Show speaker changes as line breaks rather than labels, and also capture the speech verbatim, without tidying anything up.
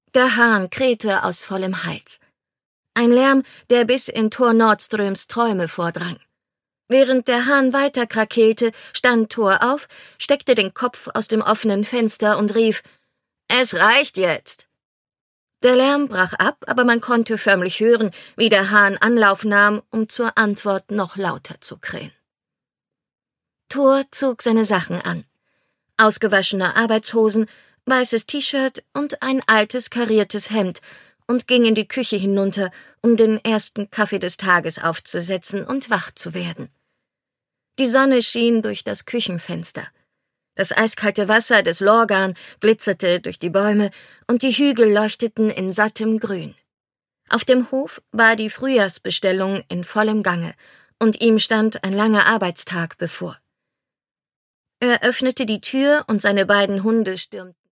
Der Hahn krähte aus vollem Hals. Ein Lärm, der bis in Thor Nordströms Träume vordrang. Während der Hahn weiter krakeelte, stand Thor auf, steckte den Kopf aus dem offenen Fenster und rief: »Es reicht jetzt!« Der Lärm brach ab, aber man konnte förmlich hören, wie der Hahn Anlauf nahm, um zur Antwort noch lauter zu krähen. Thor zog seine Sachen an. Ausgewaschene Arbeitshosen, weißes T-Shirt und ein altes kariertes Hemd und ging in die Küche hinunter, um den ersten Kaffee des Tages aufzusetzen und wach zu werden. Die Sonne schien durch das Küchenfenster. Das eiskalte Wasser des Lorgan glitzerte durch die Bäume und die Hügel leuchteten in sattem Grün. Auf dem Hof war die Frühjahrsbestellung in vollem Gange und ihm stand ein langer Arbeitstag bevor. Er öffnete die Tür und seine beiden Hunde stürmten